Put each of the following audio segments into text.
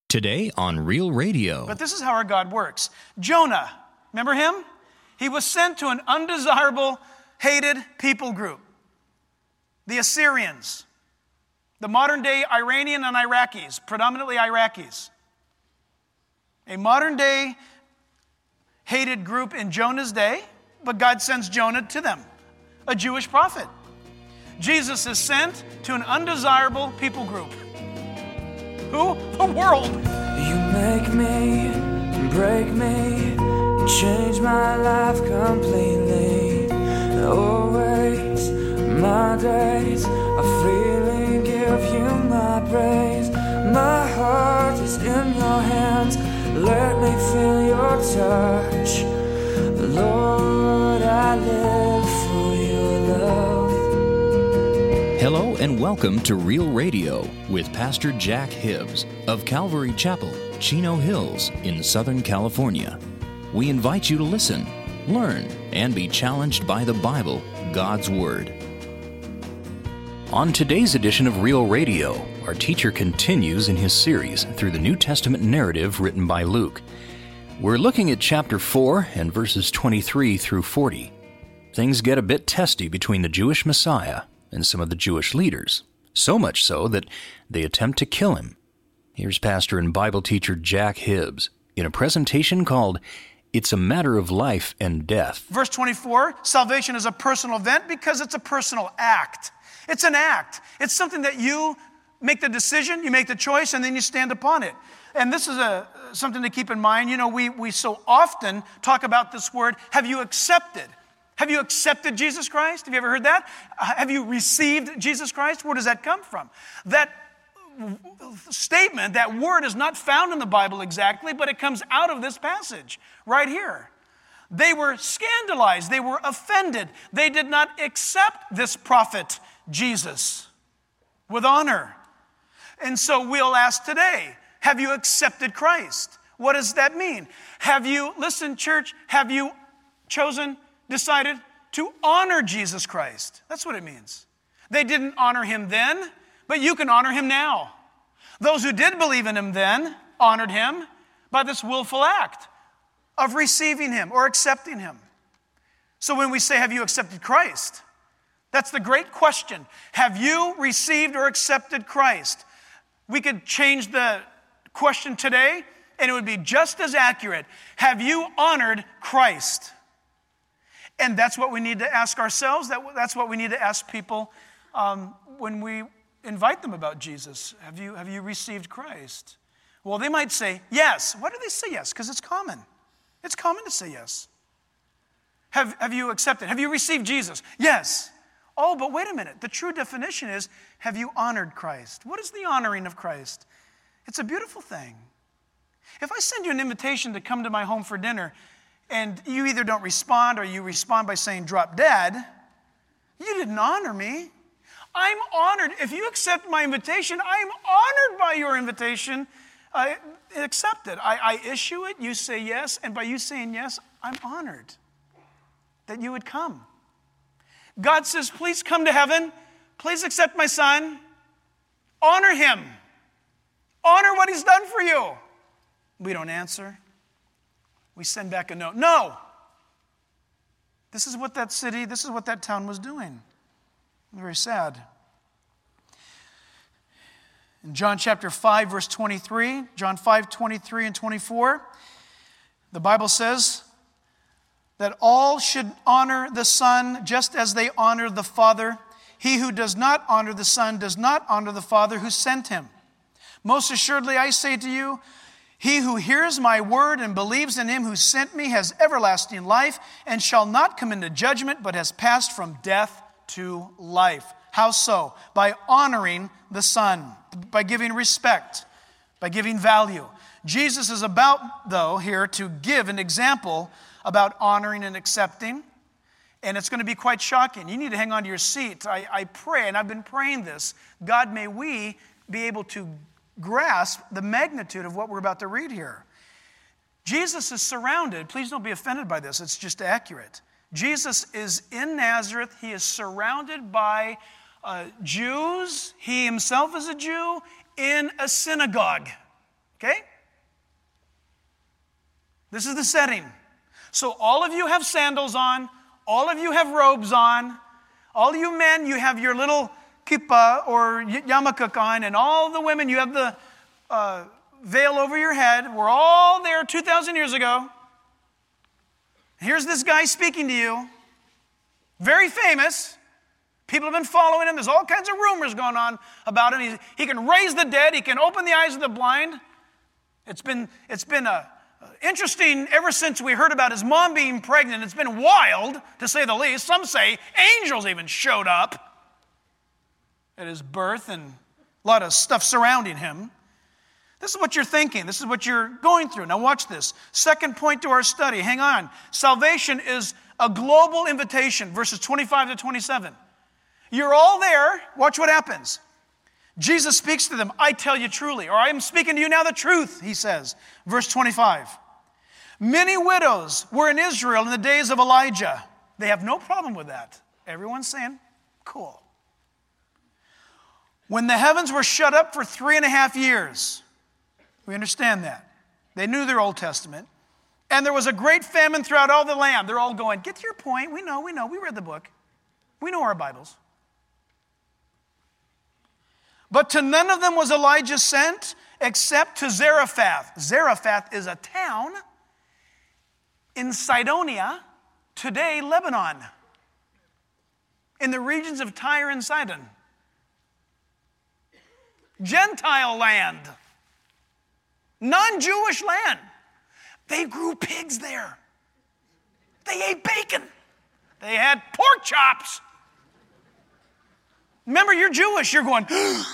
Today on Real Radio. But this is how our God works. Jonah, remember him? He was sent to an undesirable, hated people group. The Assyrians. The modern day Iranian and Iraqis, predominantly Iraqis. A modern day hated group in Jonah's day, but God sends Jonah to them, a Jewish prophet. Jesus is sent to an undesirable people group. Who? The world. You make me, break me, change my life completely. Always, my days are freely give you my praise. My heart is in your hands, let me feel your touch. Lord, I live for your love. Hello and welcome to Real Radio with Pastor Jack Hibbs of Calvary Chapel, Chino Hills in Southern California. We invite you to listen, learn, and be challenged by the Bible, God's Word. On today's edition of Real Radio, our teacher continues in his series through the New Testament narrative written by Luke. We're looking at chapter 4 and verses 23 through 40. Things get a bit testy between the Jewish Messiah and some of the Jewish leaders, so much so that they attempt to kill him. Here's pastor and Bible teacher Jack Hibbs in a presentation called It's a Matter of Life and Death. Verse 24, salvation is a personal event because it's a personal act. It's an act. It's something that you make the decision, you make the choice, and then you stand upon it. And this is something to keep in mind. You know, we so often talk about this word, have you accepted? Have you accepted Jesus Christ? Have you ever heard that? Have you received Jesus Christ? Where does that come from? That statement, that word is not found in the Bible exactly, but it comes out of this passage right here. They were scandalized. They were offended. They did not accept this prophet, Jesus, with honor. And so we'll ask today, have you accepted Christ? What does that mean? Have you, listen, church, have you decided to honor Jesus Christ? That's what it means. They didn't honor him then, but you can honor him now. Those who did believe in him then honored him by this willful act of receiving him or accepting him. So when we say, have you accepted Christ? That's the great question. Have you received or accepted Christ? We could change the question today, and it would be just as accurate. Have you honored Christ? And that's what we need to ask ourselves. That's what we need to ask people when we invite them about Jesus. Have you received Christ? Well, they might say yes. Why do they say yes? Because it's common. It's common to say yes. Have you accepted? Have you received Jesus? Yes. Oh, but wait a minute. The true definition is, have you honored Christ? What is the honoring of Christ? It's a beautiful thing. If I send you an invitation to come to my home for dinner, and you either don't respond or you respond by saying, drop dead, you didn't honor me. I'm honored. If you accept my invitation, I'm honored by your invitation. Accept it. I issue it, you say yes, and by you saying yes, I'm honored that you would come. God says, please come to heaven. Please accept my son. Honor him. Honor what he's done for you. We don't answer. We send back a note. No. This is what that town was doing. Very sad. In John chapter 5, verse 23, John 5, 23 and 24, the Bible says that all should honor the Son just as they honor the Father. He who does not honor the Son does not honor the Father who sent him. Most assuredly, I say to you, he who hears my word and believes in him who sent me has everlasting life and shall not come into judgment, but has passed from death to life. How so? By honoring the Son, by giving respect, by giving value. Jesus is about, though, here to give an example about honoring and accepting, and it's going to be quite shocking. You need to hang on to your seat. I pray, and I've been praying this, God, may we be able to grasp the magnitude of what we're about to read here. Jesus is surrounded. Please don't be offended by this. It's just accurate. Jesus is in Nazareth. He is surrounded by Jews. He himself is a Jew in a synagogue. Okay? This is the setting. So all of you have sandals on. All of you have robes on. All you men, you have your little kippah or yarmulke on. And all the women, you have the veil over your head. We're all there 2,000 years ago. Here's this guy speaking to you. Very famous. People have been following him. There's all kinds of rumors going on about him. He can raise the dead. He can open the eyes of the blind. It's been interesting ever since we heard about his mom being pregnant. It's been wild, to say the least. Some say angels even showed up at his birth and a lot of stuff surrounding him. This is what you're thinking. This is what you're going through. Now watch this. Second point to our study. Hang on. Salvation is a global invitation, verses 25 to 27. You're all there. Watch what happens. Jesus speaks to them, I tell you truly, or I am speaking to you now the truth, he says. Verse 25. Many widows were in Israel in the days of Elijah. They have no problem with that. Everyone's saying, cool. When the heavens were shut up for 3.5 years, we understand that. They knew their Old Testament. And there was a great famine throughout all the land. They're all going, get to your point. We know. We read the book. We know our Bibles. But to none of them was Elijah sent except to Zarephath. Zarephath is a town in Sidonia, today Lebanon, in the regions of Tyre and Sidon. Gentile land. Non-Jewish land. They grew pigs there. They ate bacon. They had pork chops. Remember, you're Jewish. You're going,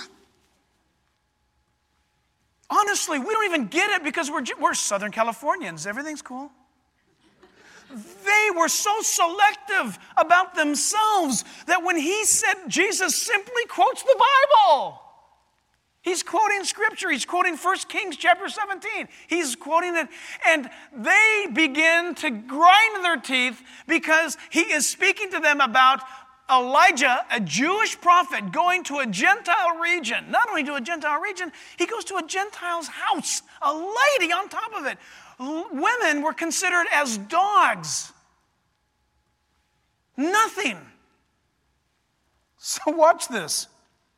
honestly, we don't even get it because we're Southern Californians. Everything's cool. They were so selective about themselves that when he said, Jesus simply quotes the Bible. He's quoting Scripture. He's quoting 1 Kings chapter 17. He's quoting it. And they begin to grind their teeth because he is speaking to them about Elijah, a Jewish prophet, going to a Gentile region. Not only to a Gentile region, he goes to a Gentile's house. A lady on top of it. Women were considered as dogs. Nothing. So watch this.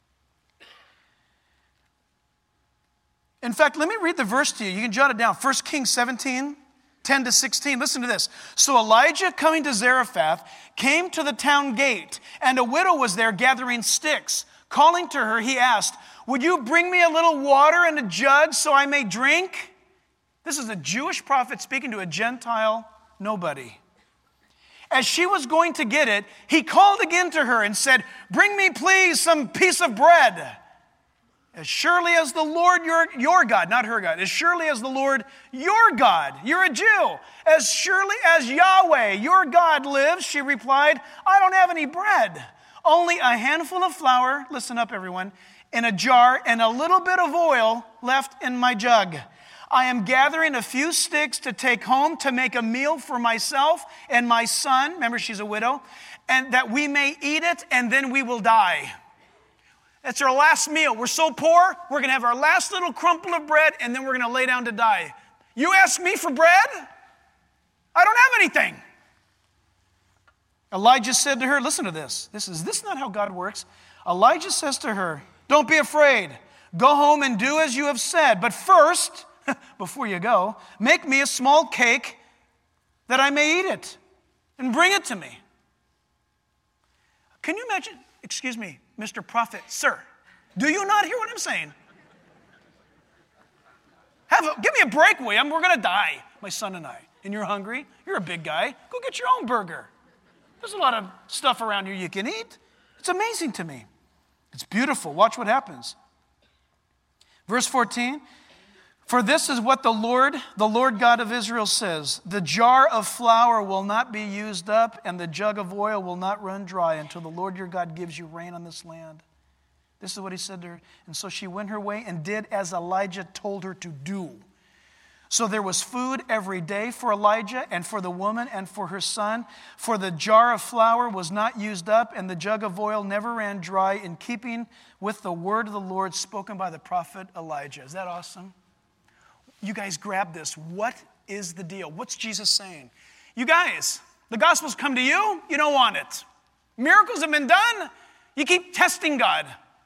In fact, let me read the verse to you. You can jot it down. 1 Kings 17, 10 to 16. Listen to this. So Elijah, coming to Zarephath, came to the town gate, and a widow was there gathering sticks. Calling to her, he asked, would you bring me a little water in a jug so I may drink? This is a Jewish prophet speaking to a Gentile nobody. As she was going to get it, he called again to her and said, bring me please some piece of bread. As surely as the Lord your God, not her God, as surely as the Lord your God, you're a Jew, as surely as Yahweh your God lives, she replied, I don't have any bread, only a handful of flour, listen up everyone, in a jar and a little bit of oil left in my jug. I am gathering a few sticks to take home to make a meal for myself and my son, remember she's a widow, and that we may eat it and then we will die. It's our last meal. We're so poor, we're going to have our last little crumple of bread, and then we're going to lay down to die. You ask me for bread? I don't have anything. Elijah said to her, listen to this. This is not how God works. Elijah says to her, don't be afraid. Go home and do as you have said. But first, before you go, make me a small cake that I may eat it, and bring it to me. Can you imagine? Excuse me, Mr. Prophet, sir, do you not hear what I'm saying? Give me a break, William. We're going to die, my son and I. And you're hungry? You're a big guy. Go get your own burger. There's a lot of stuff around here you can eat. It's amazing to me. It's beautiful. Watch what happens. Verse 14, for this is what the Lord God of Israel says, the jar of flour will not be used up and the jug of oil will not run dry until the Lord your God gives you rain on this land. This is what he said to her. And so she went her way and did as Elijah told her to do. So there was food every day for Elijah and for the woman and for her son. For the jar of flour was not used up and the jug of oil never ran dry, in keeping with the word of the Lord spoken by the prophet Elijah. Is that awesome? You guys grab this. What is the deal? What's Jesus saying? You guys, the gospel's come to you. You don't want it. Miracles have been done. You keep testing God.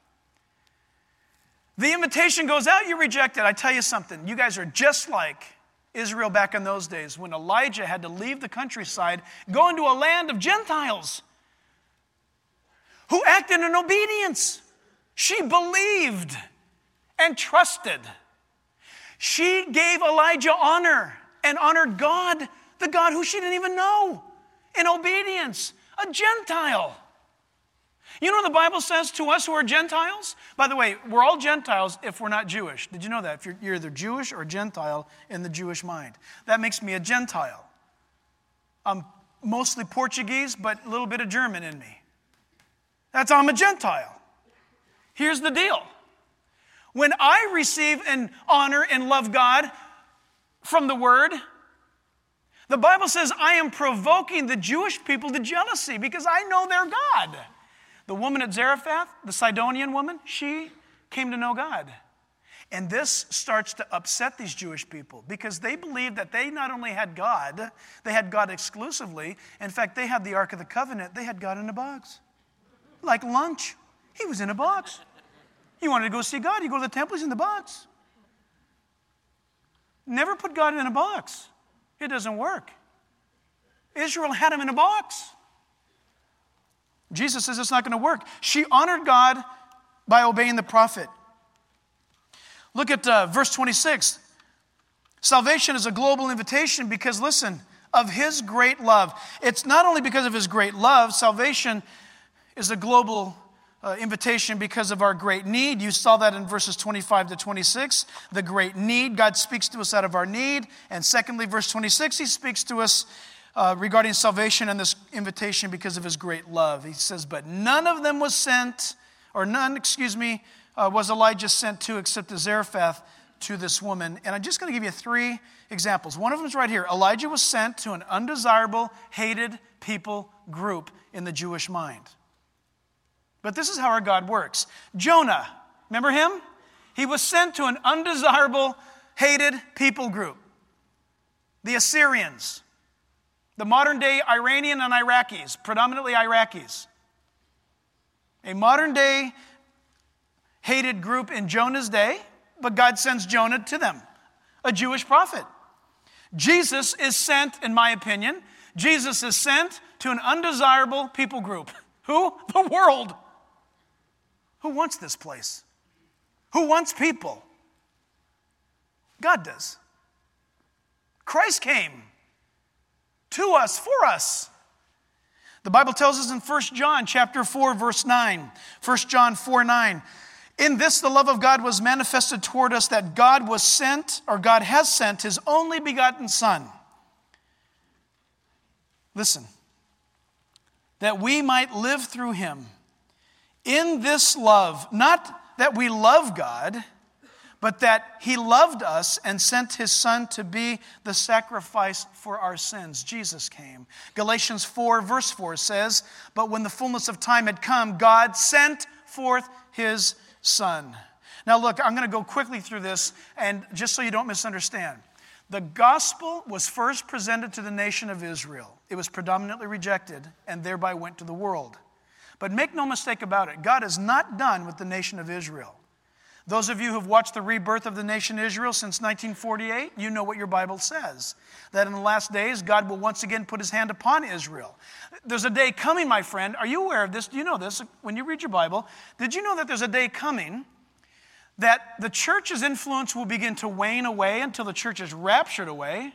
The invitation goes out, you reject it. I tell you something. You guys are just like Israel back in those days when Elijah had to leave the countryside, go into a land of Gentiles who acted in obedience. She believed and trusted. She gave Elijah honor and honored God, the God who she didn't even know, in obedience, a Gentile. You know what the Bible says to us who are Gentiles? By the way, we're all Gentiles if we're not Jewish. Did you know that? If you're either Jewish or Gentile in the Jewish mind. That makes me a Gentile. I'm mostly Portuguese, but a little bit of German in me. I'm a Gentile. Here's the deal. When I receive and honor and love God from the Word, the Bible says I am provoking the Jewish people to jealousy because I know their God. The woman at Zarephath, the Sidonian woman, she came to know God. And this starts to upset these Jewish people because they believed that they not only had God, they had God exclusively. In fact, they had the Ark of the Covenant. They had God in a box. Like lunch. He was in a box. You wanted to go see God, you go to the temple, he's in the box. Never put God in a box. It doesn't work. Israel had him in a box. Jesus says it's not going to work. She honored God by obeying the prophet. Look at verse 26. Salvation is a global invitation because, listen, of his great love. It's not only because of his great love, salvation is a global invitation because of our great need. You saw that in verses 25 to 26, the great need. God speaks to us out of our need. And secondly, verse 26, he speaks to us regarding salvation and this invitation because of his great love. He says, but none of them was Elijah sent to except to Zarephath to this woman. And I'm just going to give you 3 examples. One of them is right here. Elijah was sent to an undesirable, hated people group in the Jewish mind. But this is how our God works. Jonah, remember him? He was sent to an undesirable, hated people group. The Assyrians. The modern-day Iranian and Iraqis, predominantly Iraqis. A modern-day hated group in Jonah's day, but God sends Jonah to them, a Jewish prophet. Jesus is sent, in my opinion, Jesus is sent to an undesirable people group. Who? The world. Who wants this place? Who wants people? God does. Christ came to us, for us. The Bible tells us in 1 John chapter 4, verse 9. 1 John 4, 9. In this the love of God was manifested toward us, that God has sent his only begotten Son. Listen. That we might live through him. In this love, not that we love God, but that he loved us and sent his Son to be the sacrifice for our sins. Jesus came. Galatians 4, verse 4 says, but when the fullness of time had come, God sent forth his Son. Now look, I'm going to go quickly through this, and just so you don't misunderstand. The gospel was first presented to the nation of Israel. It was predominantly rejected and thereby went to the world. But make no mistake about it, God is not done with the nation of Israel. Those of you who have watched the rebirth of the nation Israel since 1948, you know what your Bible says. That in the last days, God will once again put his hand upon Israel. There's a day coming, my friend. Are you aware of this? Do you know this? When you read your Bible, did you know that there's a day coming that the church's influence will begin to wane away until the church is raptured away?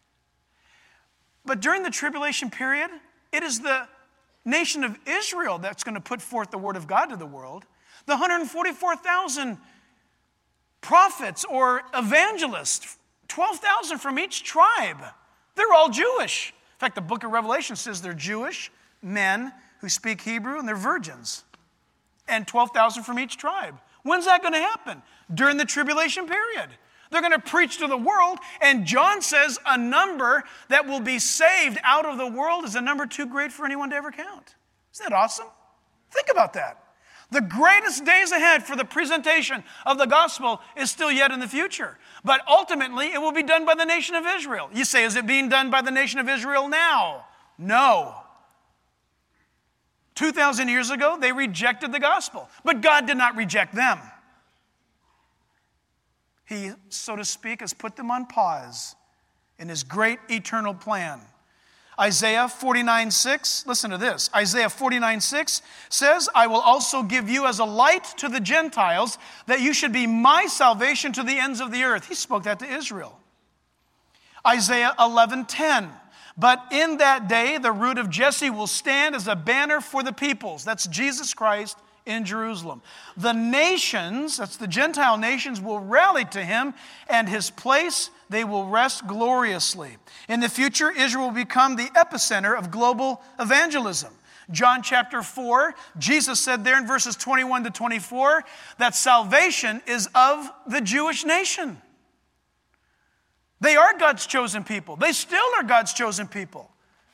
But during the tribulation period, it is the nation of Israel that's going to put forth the word of God to the world. The 144,000 prophets or evangelists, 12,000 from each tribe, they're all Jewish. In fact, the book of Revelation says they're Jewish men who speak Hebrew and they're virgins. And 12,000 from each tribe. When's that going to happen? During the tribulation period. They're going to preach to the world, and John says a number that will be saved out of the world is a number too great for anyone to ever count. Isn't that awesome? Think about that. The greatest days ahead for the presentation of the gospel is still yet in the future. But ultimately, it will be done by the nation of Israel. You say, is it being done by the nation of Israel now? No. 2,000 years ago, they rejected the gospel. But God did not reject them. He, so to speak, has put them on pause in his great eternal plan. Isaiah 49:6, listen to this. Isaiah 49:6 says, I will also give you as a light to the Gentiles, that you should be my salvation to the ends of the earth. He spoke that to Israel. Isaiah 11:10, but in that day the root of Jesse will stand as a banner for the peoples. That's Jesus Christ in Jerusalem. The nations, that's the Gentile nations, will rally to him, and his place they will rest gloriously. In the future, Israel will become the epicenter of global evangelism. John chapter 4, Jesus said there in verses 21 to 24 that salvation is of the Jewish nation. They are God's chosen people. They still are God's chosen people.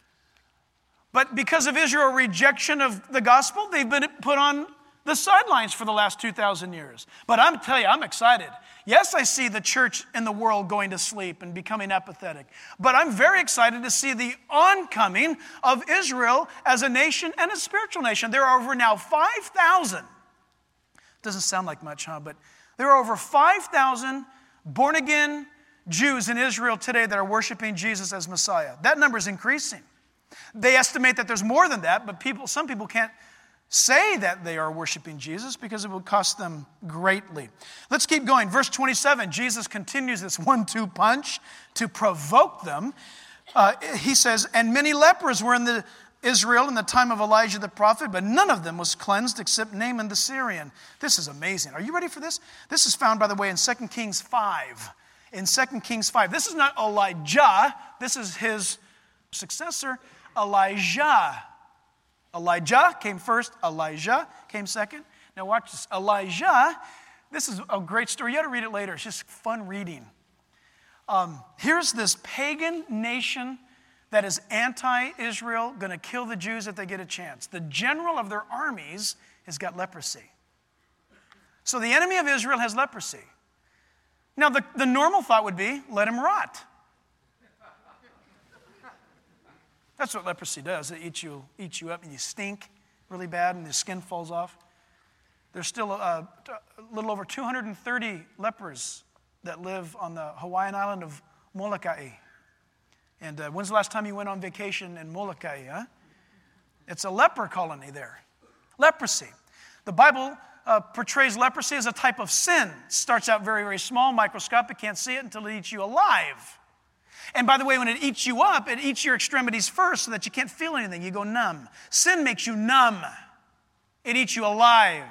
But because of Israel's rejection of the gospel, they've been put on the sidelines for the last 2,000 years. But I'm telling you, I'm excited. Yes, I see the church in the world going to sleep and becoming apathetic. But I'm very excited to see the oncoming of Israel as a nation and a spiritual nation. There are over now 5,000. Doesn't sound like much, huh? But there are over 5,000 born-again Jews in Israel today that are worshiping Jesus as Messiah. That number is increasing. They estimate that there's more than that, but some people can't say that they are worshiping Jesus because it will cost them greatly. Let's keep going. Verse 27, Jesus continues this 1-2 punch to provoke them. He says, and many lepers were in Israel in the time of Elijah the prophet, but none of them was cleansed except Naaman the Syrian. This is amazing. Are you ready for this? This is found, by the way, in 2 Kings 5. In 2 Kings 5. This is not Elijah. This is his successor, Elijah. Elijah came first, Elijah came second. Now watch this. Elijah, this is a great story. You ought to read it later. It's just fun reading. Here's this pagan nation that is anti-Israel, going to kill the Jews if they get a chance. The general of their armies has got leprosy. So the enemy of Israel has leprosy. Now the normal thought would be, let him rot. That's what leprosy does. It eats you up and you stink really bad and your skin falls off. There's still a little over 230 lepers that live on the Hawaiian island of Molokai. And when's the last time you went on vacation in Molokai? Huh? It's a leper colony there. Leprosy. The Bible portrays leprosy as a type of sin. It starts out very, very small, microscopic, can't see it until it eats you alive. And by the way, when it eats you up, it eats your extremities first so that you can't feel anything. You go numb. Sin makes you numb. It eats you alive.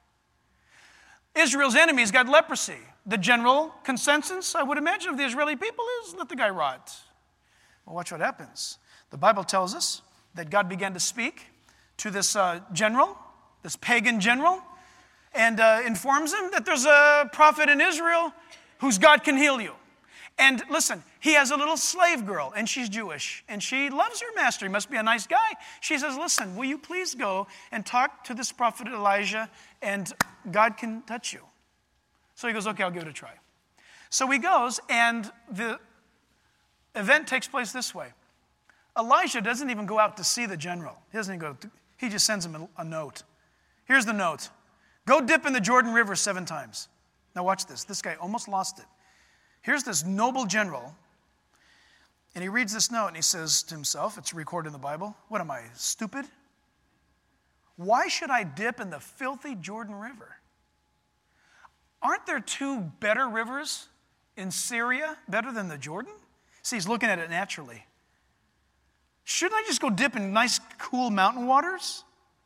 Israel's enemies got leprosy. The general consensus, I would imagine, of the Israeli people is let the guy rot. Well, watch what happens. The Bible tells us that God began to speak to this general, this pagan general, and informs him that there's a prophet in Israel whose God can heal you. And listen, he has a little slave girl, and she's Jewish, and she loves her master. He must be a nice guy. She says, listen, will you please go and talk to this prophet Elijah, and God can touch you. So he goes, okay, I'll give it a try. So he goes, and the event takes place this way. Elijah doesn't even go out to see the general. He just sends him a note. Here's the note. Go dip in the Jordan River 7 times. Now watch this. This guy almost lost it. Here's this noble general, and he reads this note, and he says to himself, it's recorded in the Bible, what am I, stupid? Why should I dip in the filthy Jordan River? Aren't there 2 better rivers in Syria, better than the Jordan? See, he's looking at it naturally. Shouldn't I just go dip in nice, cool mountain waters?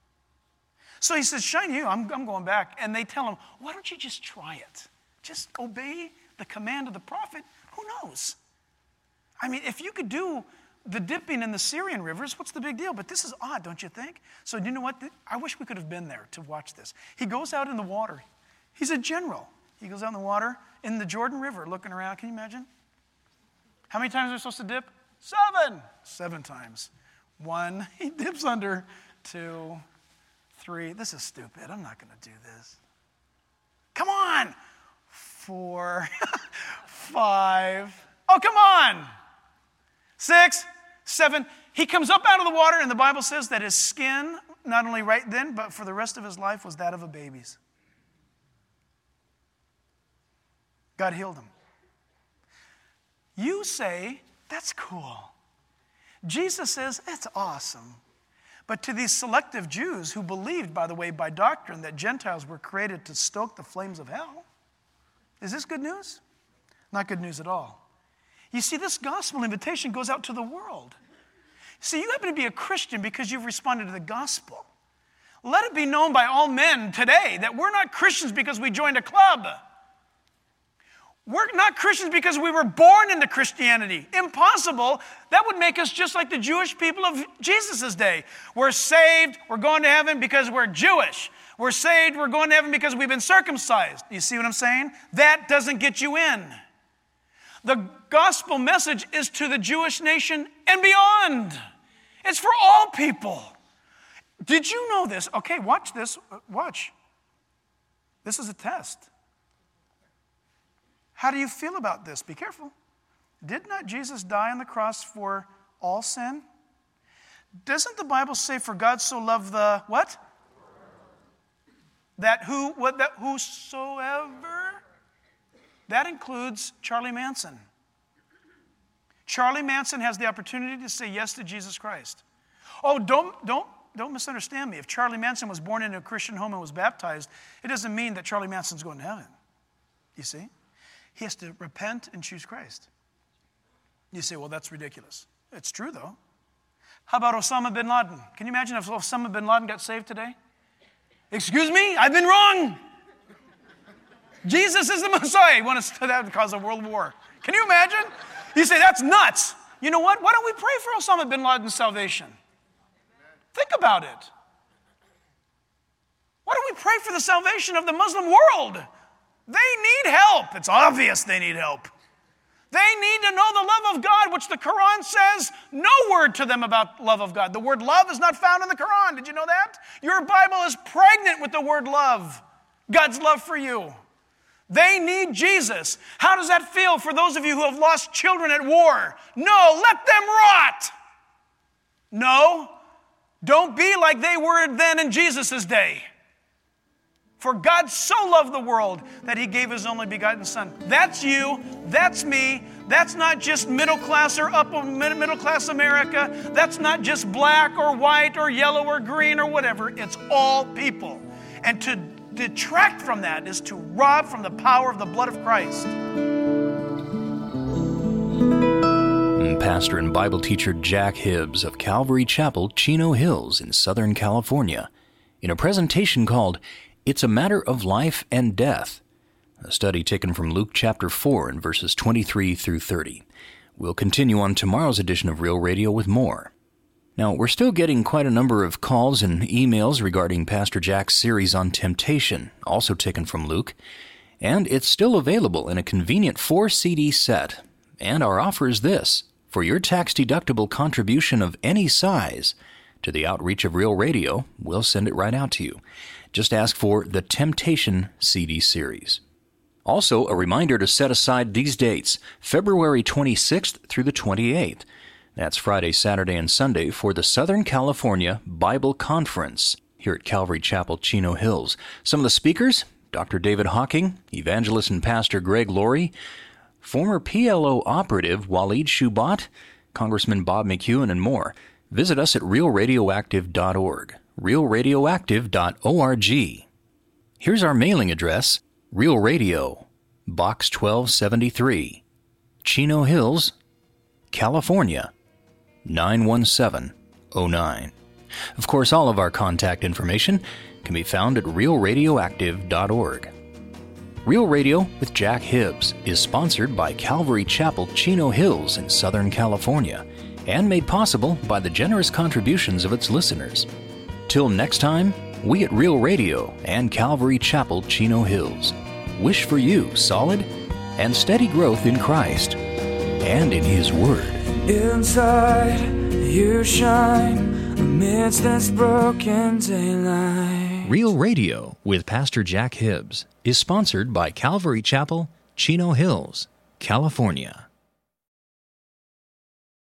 So he says, shine you, I'm going back. And they tell him, why don't you just try it? Just obey the command of the prophet. Who knows? I mean, if you could do the dipping in the Syrian rivers, what's the big deal? But this is odd, don't you think? So you know what? I wish we could have been there to watch this. He goes out in the water. He's a general. He goes out in the water in the Jordan River looking around. Can you imagine? How many times are we supposed to dip? 7. 7 times. 1, he dips under. 2, 3. This is stupid. I'm not going to do this. Come on. 4, 5. Oh, come on. 6, 7. He comes up out of the water, and the Bible says that his skin, not only right then, but for the rest of his life, was that of a baby's. God healed him. You say, that's cool. Jesus says, that's awesome. But to these selective Jews who believed, by the way, by doctrine, that Gentiles were created to stoke the flames of hell, is this good news? Not good news at all. You see, this gospel invitation goes out to the world. See, you happen to be a Christian because you've responded to the gospel. Let it be known by all men today that we're not Christians because we joined a club. We're not Christians because we were born into Christianity. Impossible. That would make us just like the Jewish people of Jesus' day. We're saved, we're going to heaven because we're Jewish. We're saved, we're going to heaven because we've been circumcised. You see what I'm saying? That doesn't get you in. The gospel message is to the Jewish nation and beyond. It's for all people. Did you know this? Okay, watch this. Watch. This is a test. How do you feel about this? Be careful. Did not Jesus die on the cross for all sin? Doesn't the Bible say, for God so loved the what? That whosoever? That includes Charlie Manson. Charlie Manson has the opportunity to say yes to Jesus Christ. Oh, don't misunderstand me. If Charlie Manson was born into a Christian home and was baptized, it doesn't mean that Charlie Manson's going to heaven. You see? He has to repent and choose Christ. You say, well, that's ridiculous. It's true, though. How about Osama bin Laden? Can you imagine if Osama bin Laden got saved today? Excuse me? I've been wrong. Jesus is the Messiah. You want us to that cause a world war. Can you imagine? You say, that's nuts. You know what? Why don't we pray for Osama bin Laden's salvation? Think about it. Why don't we pray for the salvation of the Muslim world? They need help. It's obvious they need help. They need to know the love of God, which the Quran says no word to them about love of God. The word love is not found in the Quran. Did you know that? Your Bible is pregnant with the word love, God's love for you. They need Jesus. How does that feel for those of you who have lost children at war? No, let them rot. No, don't be like they were then in Jesus' day. For God so loved the world that he gave his only begotten Son. That's you. That's me. That's not just middle class or upper middle class America. That's not just black or white or yellow or green or whatever. It's all people. And to detract from that is to rob from the power of the blood of Christ. Pastor and Bible teacher Jack Hibbs of Calvary Chapel, Chino Hills in Southern California, in a presentation called It's a Matter of Life and Death, a study taken from Luke chapter 4 and verses 23 through 30. We'll continue on tomorrow's edition of Real Radio with more. Now, we're still getting quite a number of calls and emails regarding Pastor Jack's series on temptation, also taken from Luke, and it's still available in a convenient 4-CD set. And our offer is this: for your tax-deductible contribution of any size to the outreach of Real Radio, we'll send it right out to you. Just ask for the Temptation CD series. Also, a reminder to set aside these dates, February 26th through the 28th. That's Friday, Saturday, and Sunday for the Southern California Bible Conference here at Calvary Chapel, Chino Hills. Some of the speakers, Dr. David Hawking, evangelist and pastor Greg Laurie, former PLO operative Waleed Shubat, Congressman Bob McEwen, and more. Visit us at realradioactive.org, realradioactive.org. Here's our mailing address: Real Radio, Box 1273, Chino Hills, California, 91709. Of course, all of our contact information can be found at realradioactive.org. Real Radio with Jack Hibbs is sponsored by Calvary Chapel, Chino Hills in Southern California, and made possible by the generous contributions of its listeners. Till next time, we at Real Radio and Calvary Chapel, Chino Hills wish for you solid and steady growth in Christ and in His Word. Inside, you shine amidst this broken daylight. Real Radio with Pastor Jack Hibbs is sponsored by Calvary Chapel, Chino Hills, California.